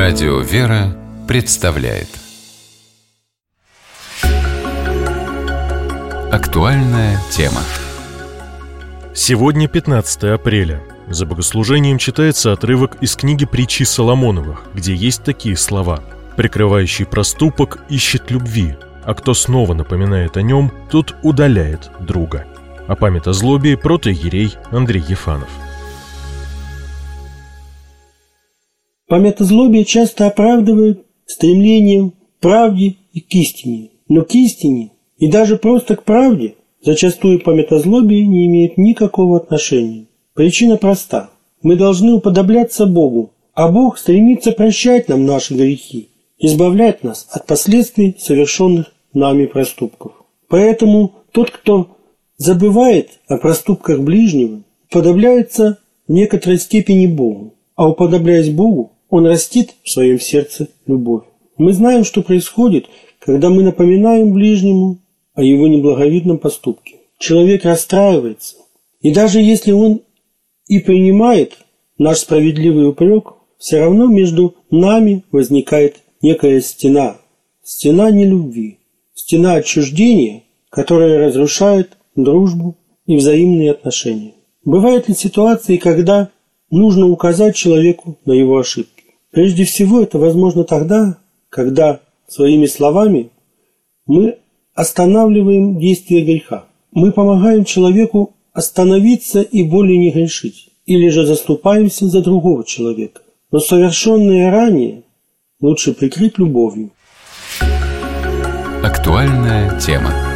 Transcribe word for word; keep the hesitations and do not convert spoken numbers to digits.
Радио «Вера» представляет актуальная тема. Сегодня пятнадцатое апреля. За богослужением читается отрывок из книги «Притчи Соломоновых», где есть такие слова: «Прикрывающий проступок ищет любви, а кто снова напоминает о нем, тот удаляет друга». О памятозлобии протоиерей Андрей Ефанов. Памятозлобие часто оправдывают стремлением к правде и к истине. Но к истине и даже просто к правде зачастую памятозлобие не имеет никакого отношения. Причина проста. Мы должны уподобляться Богу, а Бог стремится прощать нам наши грехи, избавлять нас от последствий совершенных нами проступков. Поэтому тот, кто забывает о проступках ближнего, уподобляется в некоторой степени Богу, а уподобляясь Богу, он растит в своем сердце любовь. Мы знаем, что происходит, когда мы напоминаем ближнему о его неблаговидном поступке. Человек расстраивается, и даже если он и принимает наш справедливый упрек, все равно между нами возникает некая стена. Стена нелюбви, стена отчуждения, которая разрушает дружбу и взаимные отношения. Бывают ли ситуации, когда нужно указать человеку на его ошибки? Прежде всего, это возможно тогда, когда своими словами мы останавливаем действие греха. Мы помогаем человеку остановиться и более не грешить, или же заступаемся за другого человека. Но совершенное ранее лучше прикрыть любовью. Актуальная тема.